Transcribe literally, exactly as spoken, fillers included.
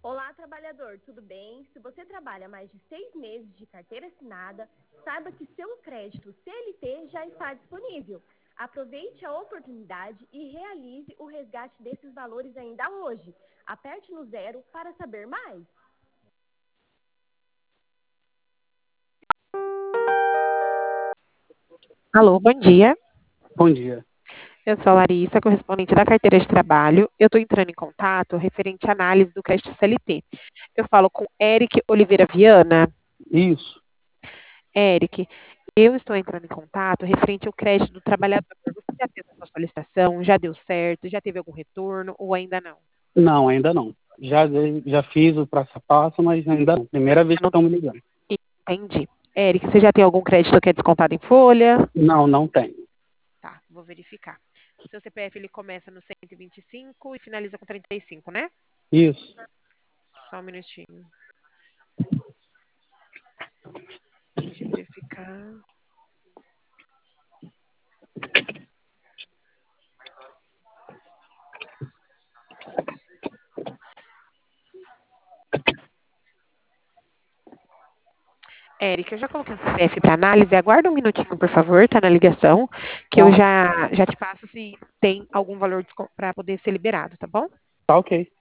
Olá, trabalhador, tudo bem? Se você trabalha mais de seis meses de carteira assinada, saiba que seu crédito C L T já está disponível. Aproveite a oportunidade e realize o resgate desses valores ainda hoje. Aperte no zero para saber mais. Alô, bom dia. Bom dia. Eu sou a Larissa, correspondente da carteira de trabalho. Eu estou entrando em contato referente à análise do crédito C L T. Eu falo com Eric Oliveira Viana. Isso. Eric, eu estou entrando em contato referente ao crédito do trabalhador. Você já fez a sua solicitação? Já deu certo? Já teve algum retorno ou ainda não? Não, ainda não. Já, dei- já fiz o passo a passo, mas ainda não. Primeira vez Eu que não estão me ligando. entendi. Eric, você já tem algum crédito que é descontado em folha? Não, não tem. Tá, vou verificar. O seu C P F ele começa no cento e vinte e cinco e finaliza com trinta e cinco, né? Isso. Só um minutinho. Deixa eu verificar. Érica, eu já coloquei o C P F para análise. Aguarda um minutinho, por favor, tá na ligação, que eu Tá, já, já te passo se tem algum valor para poder ser liberado, tá bom? tá ok.